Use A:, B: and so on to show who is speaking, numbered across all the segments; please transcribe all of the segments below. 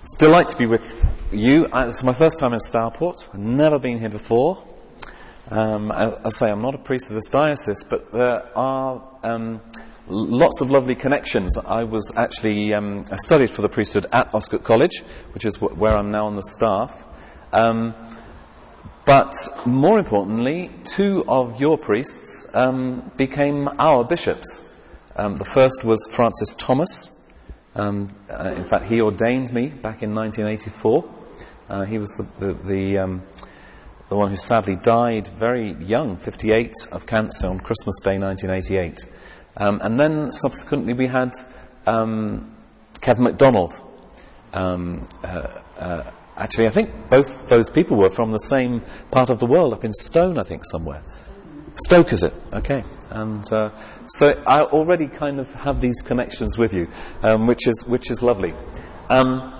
A: It's a delight to be with you. It's my first time in Stourport. I've never been here before. As I say, I'm not a priest of this diocese, but there are lots of lovely connections. I was actually, I studied for the priesthood at Oscott College, which is where I'm now on the staff. But more importantly, two of your priests became our bishops. The first was Francis Thomas. In fact, he ordained me back in 1984. He was the one who sadly died very young, 58, of cancer on Christmas Day 1988. And then subsequently we had Kevin MacDonald. Actually, I think both those people were from the same part of the world, up in Stone, I think, somewhere. Stoke, is it? Okay. And so I already kind of have these connections with you, which is lovely. And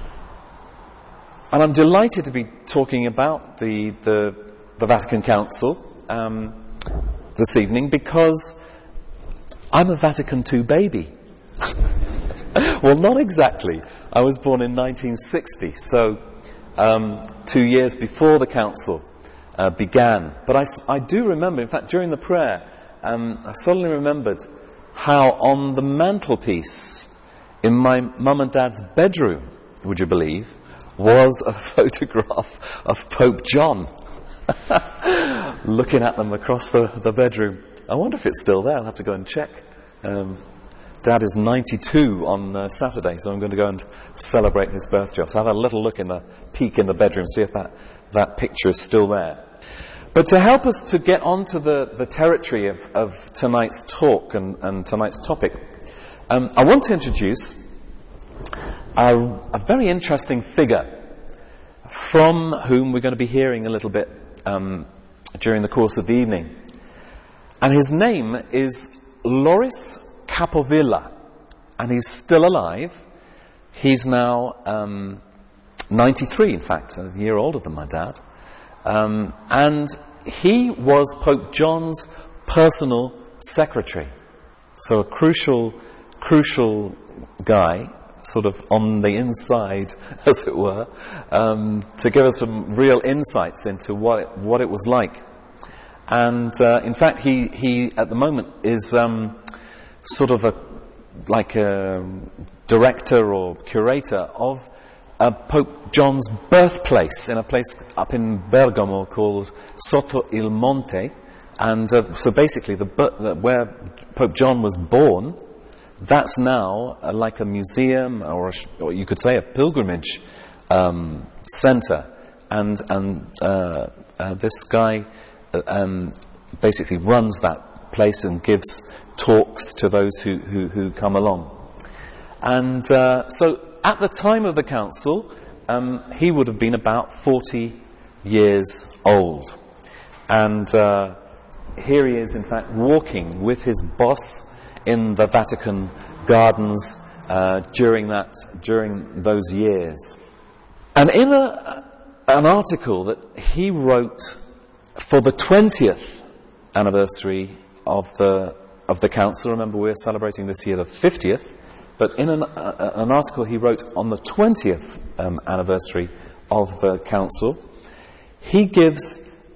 A: I'm delighted to be talking about the Vatican Council this evening, because I'm a Vatican II baby. Well, not exactly. I was born in 1960, so 2 years before the Council began. But I do remember, in fact, during the prayer, I suddenly remembered how on the mantelpiece in my mum and dad's bedroom, would you believe, was a photograph of Pope John. Looking at them across the bedroom. I wonder if it's still there. I'll have to go and check. Dad is 92 on Saturday, so I'm going to go and celebrate his birthday. So I'll have a little look peek in the bedroom, see if that picture is still there. But to help us to get onto the territory of tonight's talk and tonight's topic, I want to introduce a very interesting figure from whom we're going to be hearing a little bit during the course of the evening. And his name is Loris Capovilla, and he's still alive. He's now 93, in fact, a year older than my dad. And he was Pope John's personal secretary. So a crucial guy, sort of on the inside, as it were, to give us some real insights into what it was like. And in fact, he at the moment is sort of like a director or curator of Pope John's birthplace in a place up in Bergamo called Sotto il Monte. And so basically where Pope John was born, that's now like a museum, or you could say a pilgrimage center. And this guy basically runs that place and gives talks to those who come along. And so at the time of the council, he would have been about 40 years old. And here he is, in fact, walking with his boss in the Vatican gardens during those years. And in an article that he wrote for the 20th anniversary of the council, remember we're celebrating this year the 50th, but in an article he wrote on the 20th anniversary of the council, he gives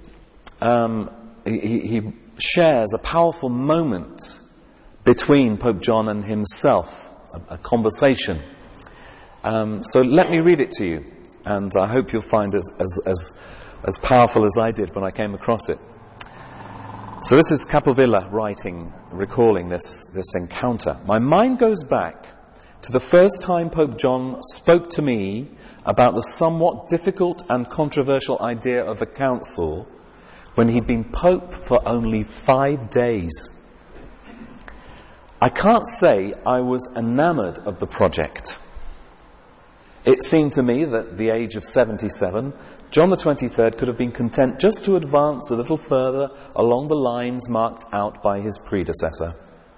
A: he shares a powerful moment between Pope John and himself, a conversation. So let me read it to you, and I hope you'll find it as powerful as I did when I came across it. So this is Capovilla recalling this encounter. My mind goes back to the first time Pope John spoke to me about the somewhat difficult and controversial idea of the council when he'd been Pope for only 5 days. I can't say I was enamored of the project. It seemed to me that at the age of 77, John the 23rd could have been content just to advance a little further along the lines marked out by his predecessor.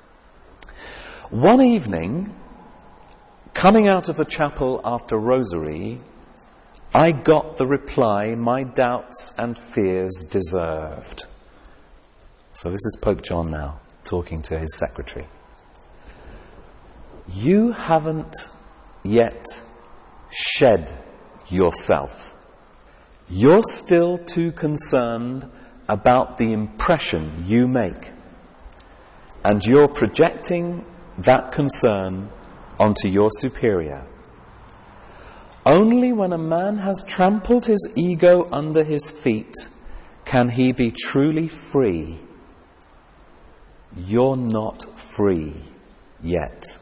A: One evening, coming out of the chapel after Rosary, I got the reply my doubts and fears deserved. So this is Pope John now, talking to his secretary. You haven't yet shed yourself. You're still too concerned about the impression you make. And you're projecting that concern onto your superior. Only when a man has trampled his ego under his feet can he be truly free. You're not free yet.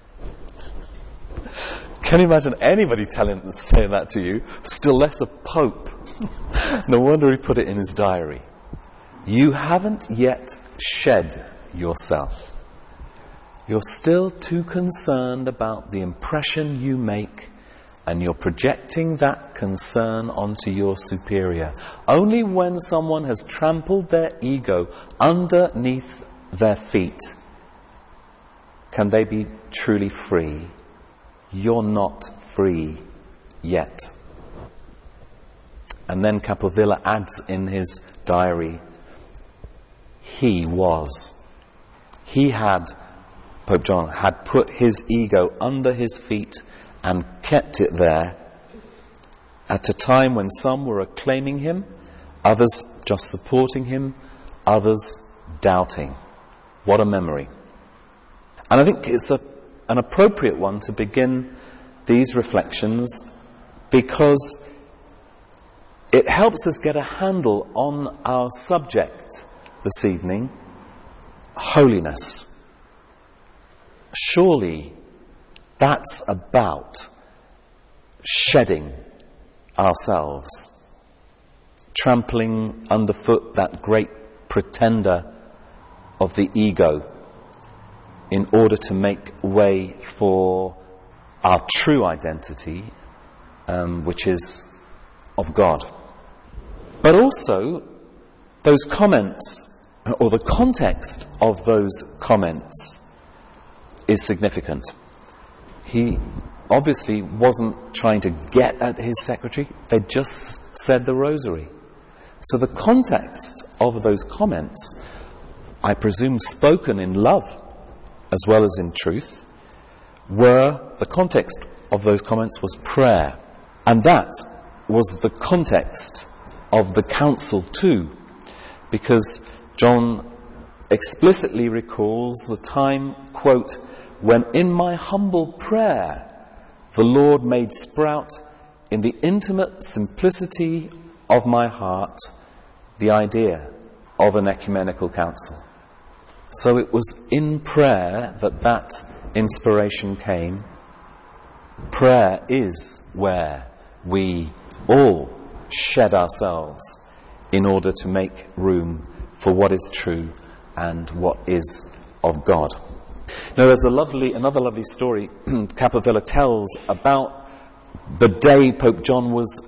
A: Can you imagine anybody saying that to you? Still less a pope. No wonder he put it in his diary. You haven't yet shed yourself. You're still too concerned about the impression you make, and you're projecting that concern onto your superior. Only when someone has trampled their ego underneath their feet can they be truly free. You're not free yet. And then Capovilla adds in his diary, he was. Pope John had put his ego under his feet and kept it there at a time when some were acclaiming him, others just supporting him, others doubting. What a memory. And I think it's an appropriate one to begin these reflections, because it helps us get a handle on our subject this evening, holiness. Surely that's about shedding ourselves, trampling underfoot that great pretender of the ego in order to make way for our true identity, which is of God. But also, those comments, or the context of those comments, is significant. He obviously wasn't trying to get at his secretary. They just said the rosary. So the context of those comments, I presume spoken in love as well as in truth, the context of those comments was prayer. And that was the context of the council too, because John explicitly recalls the time, quote, when in my humble prayer the Lord made sprout in the intimate simplicity of my heart the idea of an ecumenical council. So it was in prayer that inspiration came. Prayer is where we all shed ourselves in order to make room for what is true and what is of God. Now, there's another lovely story Capovilla tells about the day Pope John was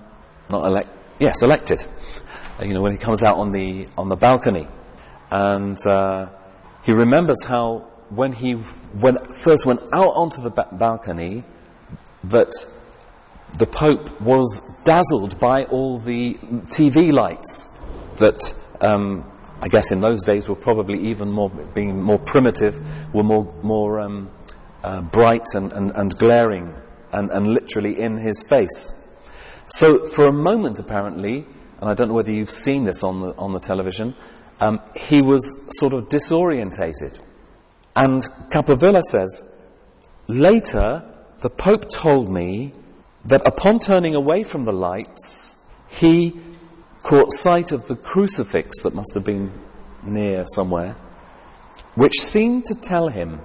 A: elected. When he comes out on the balcony, and he remembers how when he first went out onto the balcony, that the Pope was dazzled by all the TV lights that I guess in those days were probably even more, being more primitive, were more bright and glaring and literally in his face. So for a moment, apparently, and I don't know whether you've seen this on the television, he was sort of disorientated. And Capovilla says, later the Pope told me that upon turning away from the lights, he caught sight of the crucifix that must have been near somewhere, which seemed to tell him,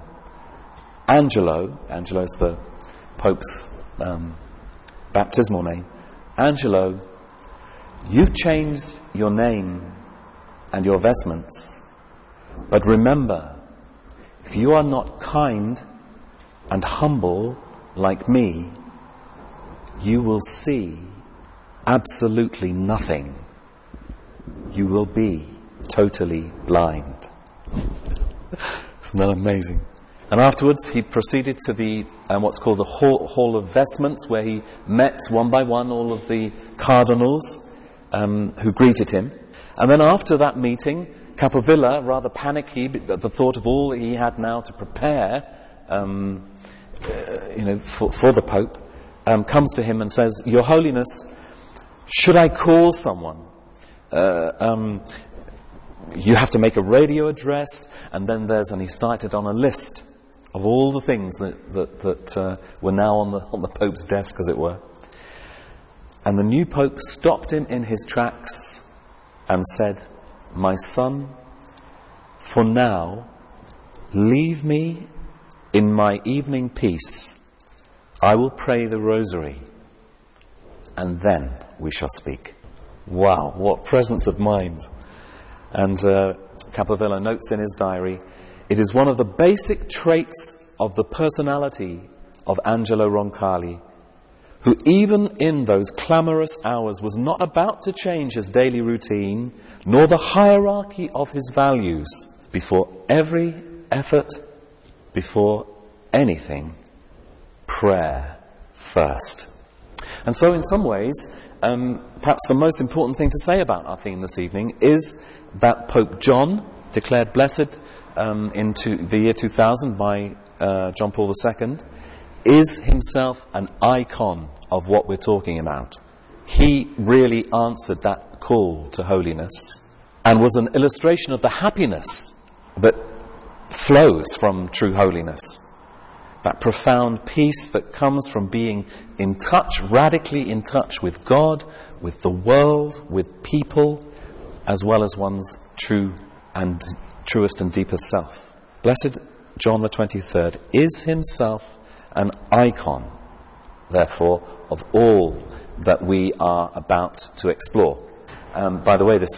A: Angelo's the Pope's baptismal name, Angelo, you've changed your name and your vestments, but remember, if you are not kind and humble like me, you will see absolutely nothing. You will be totally blind. Isn't that amazing? And afterwards he proceeded to the what's called the Hall of Vestments, where he met one by one all of the cardinals who greeted him. And then after that meeting, Capovilla, rather panicky at the thought of all he had now to prepare for the Pope, comes to him and says, "Your Holiness, should I call someone? You have to make a radio address," and then and he started on a list of all the things that were now on the Pope's desk, as it were. And the new Pope stopped him in his tracks and said, "My son, for now, leave me in my evening peace. I will pray the rosary, and then we shall speak." Wow, what presence of mind. And Capovilla notes in his diary, "It is one of the basic traits of the personality of Angelo Roncalli, who even in those clamorous hours was not about to change his daily routine, nor the hierarchy of his values. Before every effort, before anything, prayer first." And so in some ways, perhaps the most important thing to say about our theme this evening is that Pope John, declared blessed into the year 2000 by John Paul II, is himself an icon of what we're talking about. He really answered that call to holiness and was an illustration of the happiness that flows from true holiness. That profound peace that comes from being in touch, radically in touch with God, with the world, with people, as well as one's truest and deepest self. Blessed John the 23rd is himself an icon, therefore, of all that we are about to explore. By the way, this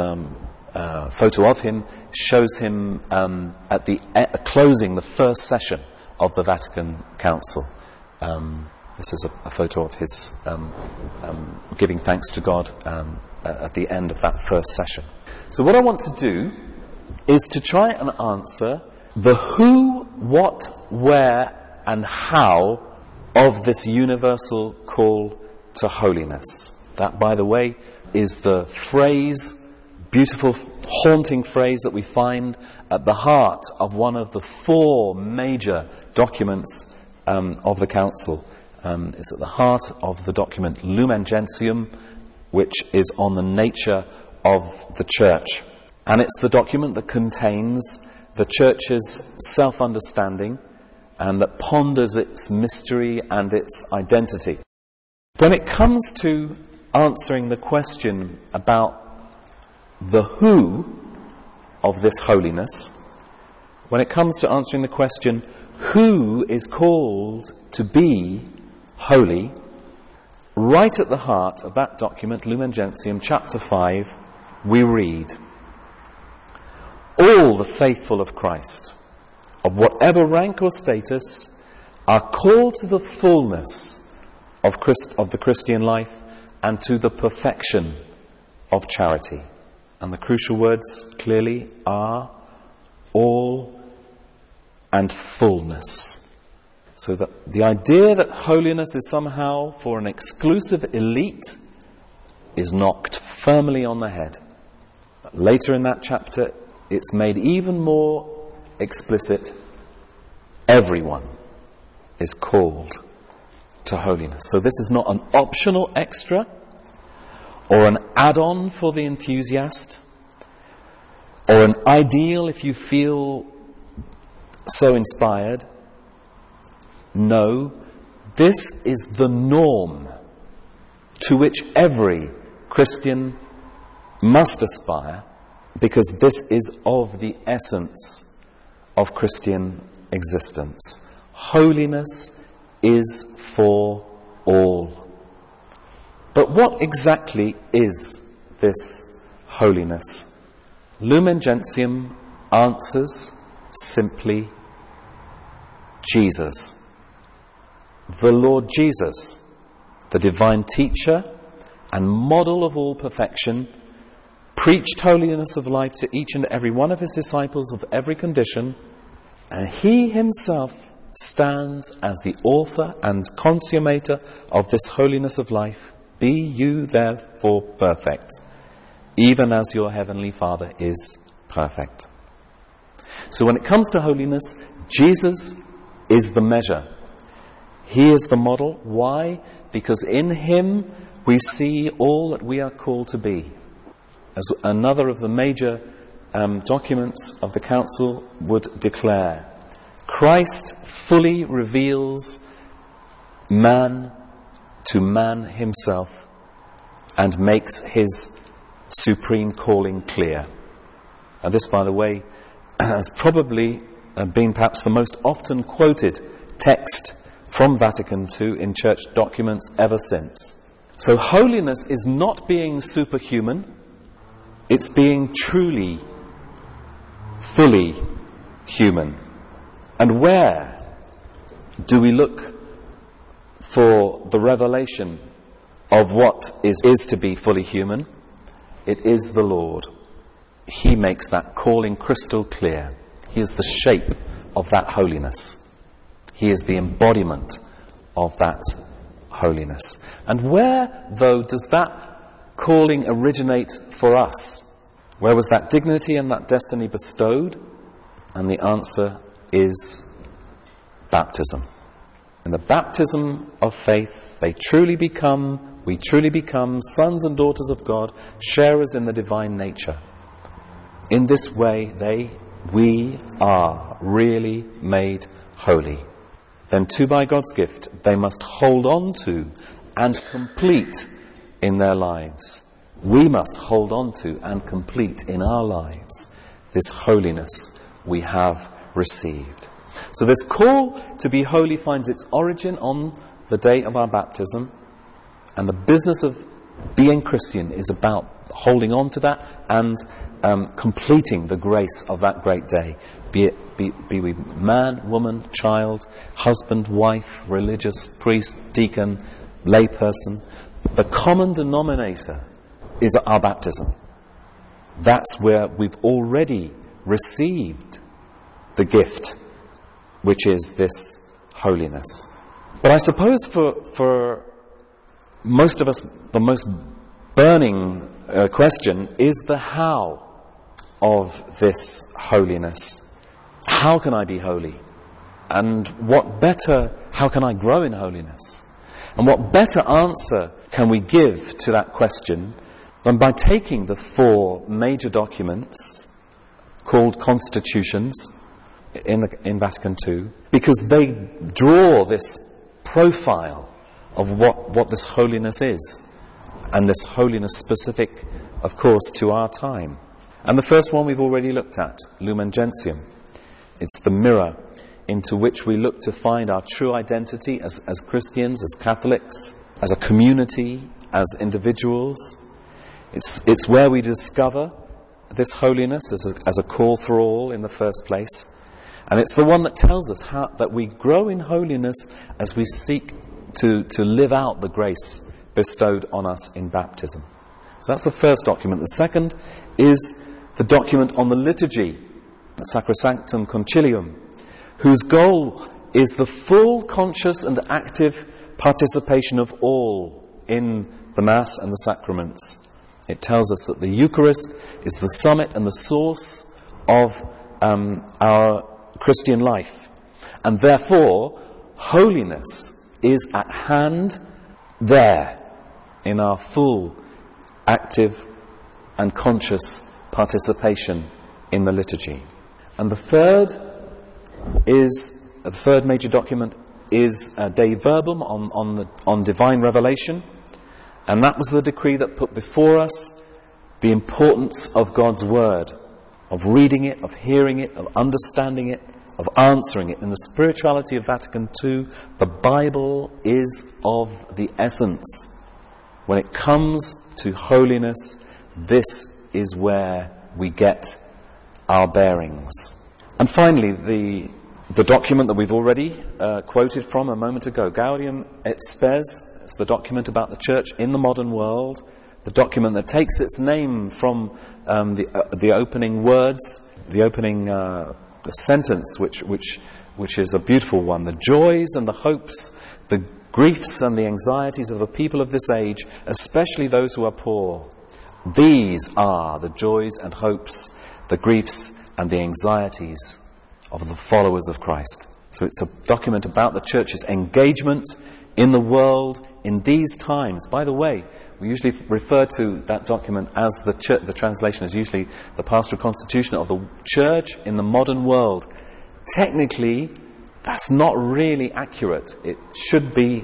A: photo of him shows him at the closing the first session of the Vatican Council. This is a photo of his giving thanks to God at the end of that first session. So what I want to do is to try and answer the who, what, where, and how of this universal call to holiness. That, by the way, is the phrase, beautiful, haunting phrase that we find at the heart of one of the four major documents of the Council. It's at the heart of the document Lumen Gentium, which is on the nature of the Church. And it's the document that contains the Church's self-understanding and that ponders its mystery and its identity. When it comes to answering the question about the who of this holiness, when it comes to answering the question, who is called to be holy, right at the heart of that document, Lumen Gentium, chapter 5, we read, "All the faithful of Christ, of whatever rank or status, are called to the fullness of the Christian life and to the perfection of charity." And the crucial words clearly are all and fullness. So that the idea that holiness is somehow for an exclusive elite is knocked firmly on the head. But later in that chapter, it's made even more explicit. Everyone is called to holiness. So this is not an optional extra or an add-on for the enthusiast or an ideal if you feel so inspired. No, this is the norm to which every Christian must aspire, because this is of the essence of Christian existence. Holiness is for all. But what exactly is this holiness? Lumen Gentium answers simply Jesus. The Lord Jesus, the divine teacher and model of all perfection, preached holiness of life to each and every one of his disciples of every condition, and he himself stands as the author and consummator of this holiness of life. Be you therefore perfect, even as your heavenly Father is perfect. So when it comes to holiness, Jesus is the measure. He is the model. Why? Because in him we see all that we are called to be. As another of the major documents of the Council would declare, Christ fully reveals man to man himself and makes his supreme calling clear. And this, by the way, has probably been perhaps the most often quoted text from Vatican II in church documents ever since. So holiness is not being superhuman, it's being truly, fully human. And where do we look for the revelation of what is to be fully human? It is the Lord. He makes that calling crystal clear. He is the shape of that holiness. He is the embodiment of that holiness. And where, though, does that calling originate for us? Where was that dignity and that destiny bestowed? And the answer is baptism. In the baptism of faith, we truly become sons and daughters of God, sharers in the divine nature. In this way, we are really made holy. Then too, by God's gift, they must hold on to and complete in their lives. We must hold on to and complete in our lives this holiness we have received. So this call to be holy finds its origin on the day of our baptism, and the business of being Christian is about holding on to that and completing the grace of that great day. Be we man, woman, child, husband, wife, religious, priest, deacon, layperson. The common denominator is our baptism. That's where we've already received the gift, which is this holiness. But I suppose for most of us, the most burning question is the how of this holiness. How can I be holy? And how can I grow in holiness? And what better answer can we give to that question than by taking the 4 major documents called constitutions in Vatican II, because they draw this profile of what this holiness is, and this holiness specific, of course, to our time. And the first one we've already looked at, Lumen Gentium. It's the mirror into which we look to find our true identity as Christians, as Catholics, as a community, as individuals. It's where we discover this holiness as a call for all in the first place. And it's the one that tells us that we grow in holiness as we seek to live out the grace bestowed on us in baptism. So that's the first document. The second is the document on the liturgy, the Sacrosanctum Concilium, whose goal is the full conscious and active participation of all in the Mass and the sacraments. It tells us that the Eucharist is the summit and the source of our Christian life. And therefore, holiness is at hand there in our full, active and conscious participation in the liturgy. And the third major document is Dei Verbum on divine revelation. And that was the decree that put before us the importance of God's Word, of reading it, of hearing it, of understanding it, of answering it. In the spirituality of Vatican II, the Bible is of the essence. When it comes to holiness, this is where we get our bearings. And finally, the document that we've already quoted from a moment ago, Gaudium et Spes. It's the document about the church in the modern world, the document that takes its name from the opening words, the opening sentence, which is a beautiful one. The joys and the hopes, the griefs and the anxieties of the people of this age, especially those who are poor. These are the joys and hopes, the griefs and the anxieties of the followers of Christ. So it's a document about the church's engagement in the world in these times. By the way, we usually refer to that document as the church. The translation is usually the Pastoral Constitution of the Church in the Modern World. Technically, that's not really accurate. It should be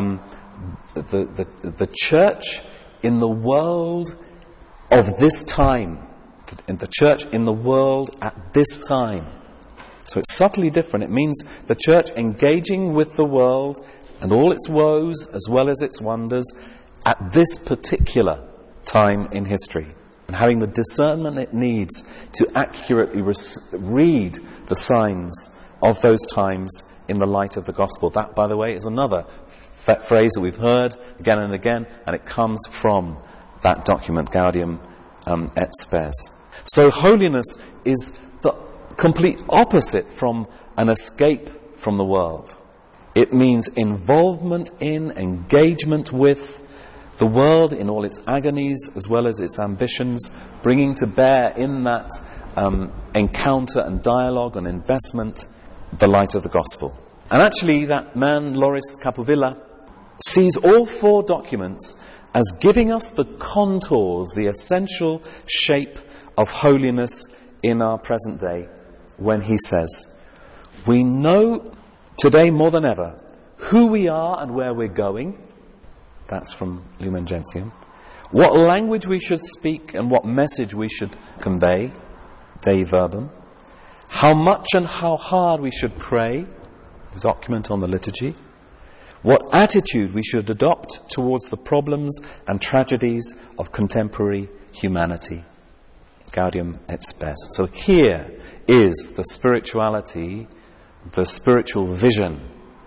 A: the church in the world of this time. In the church in the world at this time. So it's subtly different. It means the church engaging with the world and all its woes as well as its wonders at this particular time in history. And having the discernment it needs to accurately read the signs of those times in the light of the gospel. That, by the way, is another phrase that we've heard again and again, and it comes from that document, Gaudium et Spes. So holiness is the complete opposite from an escape from the world. It means involvement in, engagement with the world in all its agonies as well as its ambitions, bringing to bear in that encounter and dialogue and investment the light of the gospel. And actually that man, Loris Capovilla, sees all four documents as giving us the contours, the essential shape of holiness in our present day, when he says, we know today more than ever who we are and where we're going. That's from Lumen Gentium. What language we should speak and what message we should convey, Dei Verbum. How much and how hard we should pray, the document on the liturgy. What attitude we should adopt towards the problems and tragedies of contemporary humanity. Gaudium et Spes. So here is the spirituality, the spiritual vision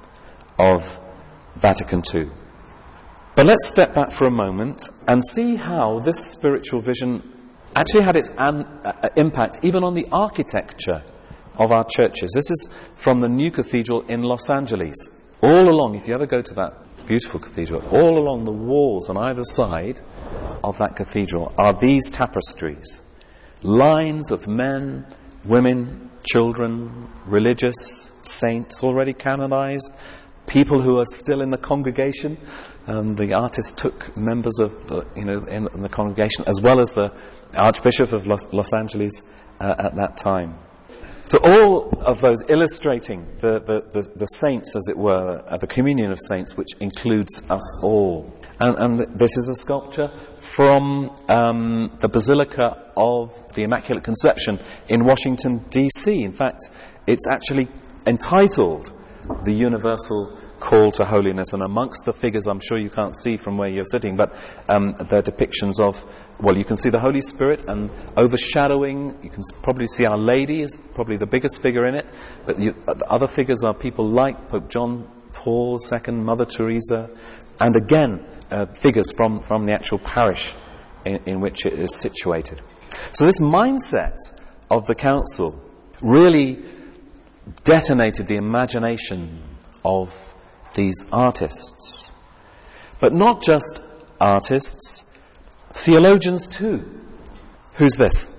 A: of Vatican II. But let's step back for a moment and see how this spiritual vision actually had its impact even on the architecture of our churches. This is from the new cathedral in Los Angeles. All along, if you ever go to that beautiful cathedral, all along the walls on either side of that cathedral are these tapestries. Lines of men, women, children, religious, saints already canonized, people who are still in the congregation. The artist took members of, in the congregation, as well as the Archbishop of Los Angeles at that time. So all of those illustrating the saints, as it were, the communion of saints, which includes us all. And this is a sculpture from the Basilica of the Immaculate Conception in Washington, D.C. In fact, it's actually entitled The Universal Call to Holiness. And amongst the figures, I'm sure you can't see from where you're sitting, but they're depictions of, well, you can see the Holy Spirit, and overshadowing, you can probably see Our Lady is probably the biggest figure in it. But the other figures are people like Pope John Paul II, Mother Teresa, and again, figures from the actual parish in which it is situated. So this mindset of the council really detonated the imagination of these artists. But not just artists, theologians too. Who's this?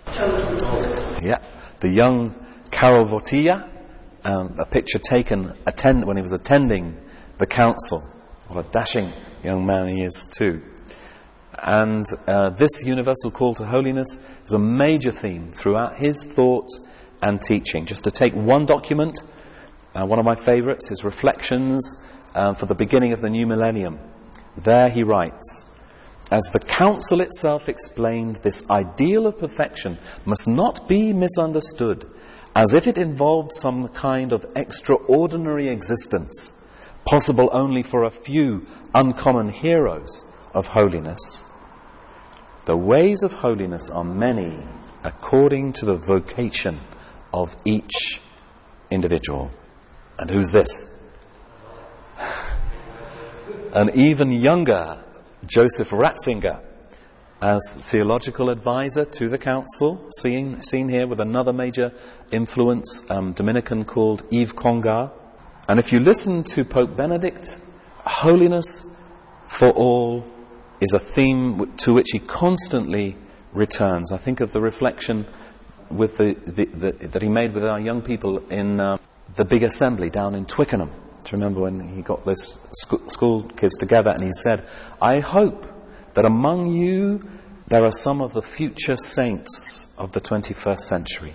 A: Yeah, the young Karol Wojtyła, a picture taken when he was attending the council. What a dashing young man he is too. And this universal call to holiness is a major theme throughout his thought and teaching. Just to take one document, one of my favourites, his reflections for the beginning of the new millennium. There he writes, as the council itself explained, this ideal of perfection must not be misunderstood as if it involved some kind of extraordinary existence, possible only for a few uncommon heroes of holiness. The ways of holiness are many according to the vocation of each individual. And who's this? An even younger Joseph Ratzinger as theological advisor to the council, seen here with another major influence, Dominican called Yves Congar. And if you listen to Pope Benedict, holiness for all is a theme to which he constantly returns. I think of the reflection with that he made with our young people in the big assembly down in Twickenham. Do you remember when he got those school kids together and he said, "I hope that among you there are some of the future saints of the 21st century.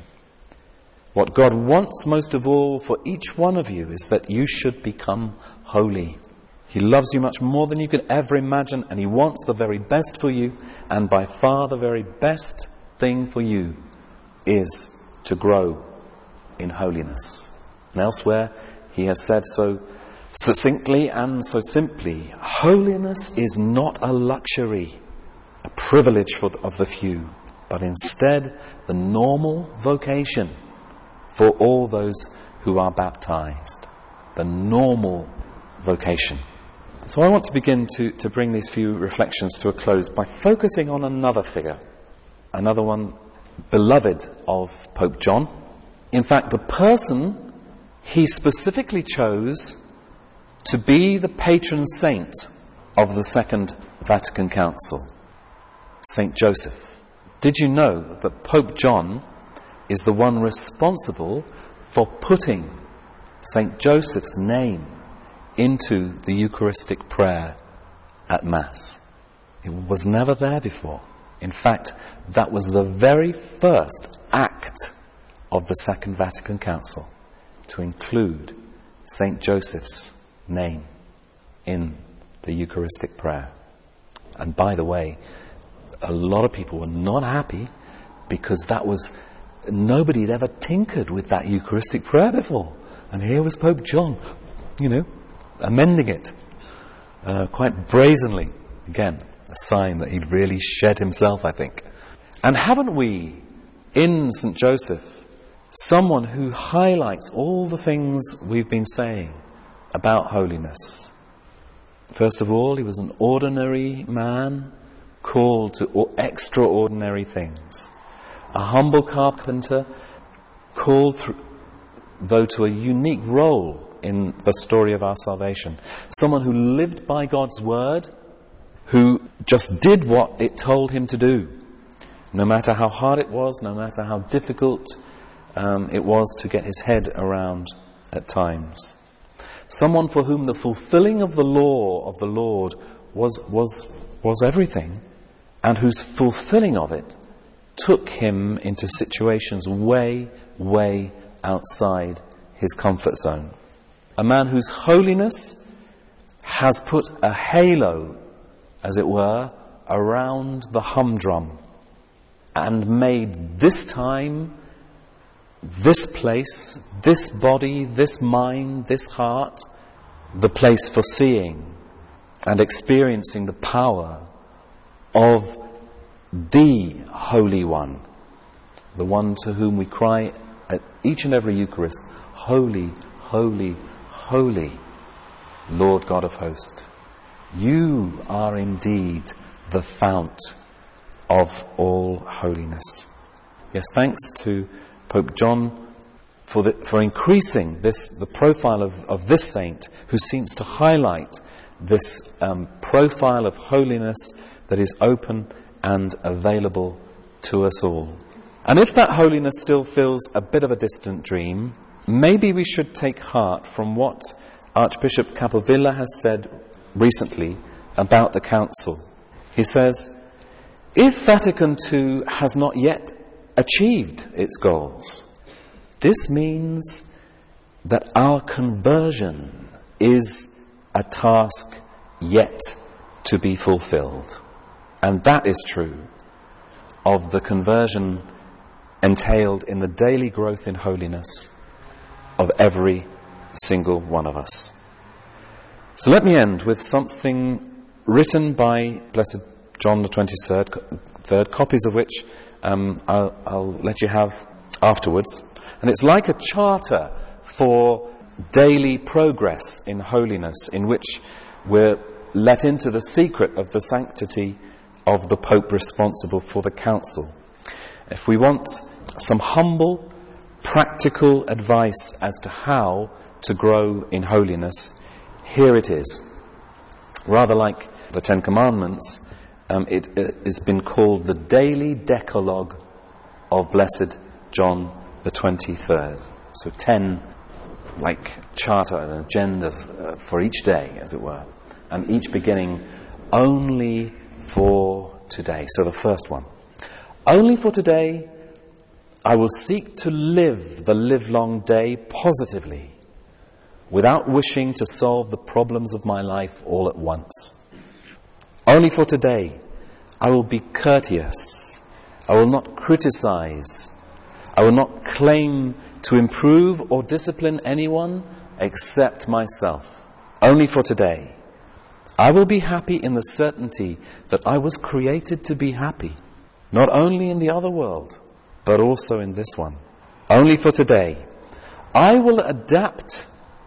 A: What God wants most of all for each one of you is that you should become holy. He loves you much more than you could ever imagine, and He wants the very best for you, and by far the very best thing for you is to grow in holiness." And elsewhere He has said so succinctly and so simply, holiness is not a luxury, a privilege of the few, but instead the normal vocation for all those who are baptized. The normal vocation. So I want to begin to bring these few reflections to a close by focusing on another figure, another one beloved of Pope John. In fact, the person he specifically chose to be the patron saint of the Second Vatican Council, Saint Joseph. Did you know that Pope John is the one responsible for putting Saint Joseph's name into the Eucharistic prayer at Mass? It was never there before. In fact, that was the very first act of the Second Vatican Council, to include Saint Joseph's name in the Eucharistic prayer. And by the way, a lot of people were not happy because nobody had ever tinkered with that Eucharistic prayer before. And here was Pope John, amending it quite brazenly. Again, a sign that he'd really shed himself, I think. And haven't we, in St. Joseph, someone who highlights all the things we've been saying about holiness? First of all, he was an ordinary man called to extraordinary things. A humble carpenter called, though, to a unique role in the story of our salvation. Someone who lived by God's word, who just did what it told him to do, no matter how hard it was, no matter how difficult it was to get his head around at times. Someone for whom the fulfilling of the law of the Lord was everything, and whose fulfilling of it took him into situations way, way outside his comfort zone. A man whose holiness has put a halo, as it were, around the humdrum and made this time, this place, this body, this mind, this heart, the place for seeing and experiencing the power of the Holy One, the one to whom we cry at each and every Eucharist, "Holy, holy, holy, Lord God of hosts. You are indeed the fount of all holiness." Yes, thanks to Pope John for increasing the profile of this saint, who seems to highlight this profile of holiness that is open and available to us all. And if that holiness still feels a bit of a distant dream, maybe we should take heart from what Archbishop Capovilla has said recently about the Council. He says, if Vatican II has not yet achieved its goals, this means that our conversion is a task yet to be fulfilled. And that is true of the conversion entailed in the daily growth in holiness of every single one of us. So let me end with something written by Blessed John the 23rd, copies of which I'll let you have afterwards. And it's like a charter for daily progress in holiness, in which we're let into the secret of the sanctity of the Pope responsible for the Council. If we want some humble, practical advice as to how to grow in holiness, here it is. Rather like the Ten Commandments, it has been called the Daily Decalogue of Blessed John the 23rd. So 10 charter, an agenda for each day, as it were. And each beginning, only for today. So the first one. Only for today, I will seek to live the livelong day positively, without wishing to solve the problems of my life all at once. Only for today, I will be courteous. I will not criticize. I will not claim to improve or discipline anyone except myself. Only for today, I will be happy in the certainty that I was created to be happy, not only in the other world, but also in this one. Only for today, I will adapt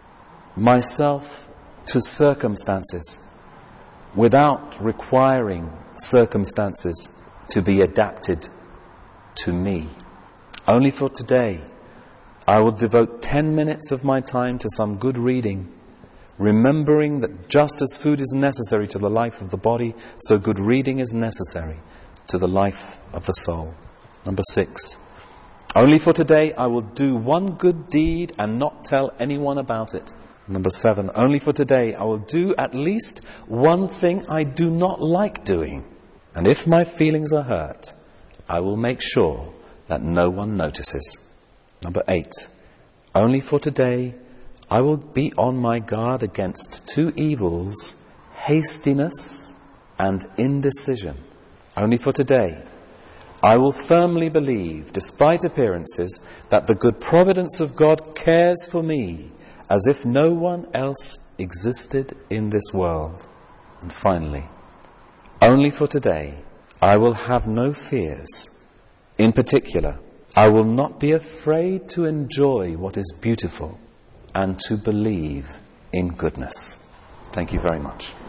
A: myself to circumstances without requiring circumstances to be adapted to me. Only for today, I will devote 10 minutes of my time to some good reading, remembering that just as food is necessary to the life of the body, so good reading is necessary to the life of the soul. Number 6. Only for today, I will do one good deed and not tell anyone about it. Number 7. Only for today, I will do at least one thing I do not like doing. And if my feelings are hurt, I will make sure that no one notices. Number 8. Only for today, I will be on my guard against two evils, hastiness and indecision. Only for today, I will firmly believe, despite appearances, that the good providence of God cares for me as if no one else existed in this world. And finally, only for today, I will have no fears. In particular, I will not be afraid to enjoy what is beautiful and to believe in goodness. Thank you very much.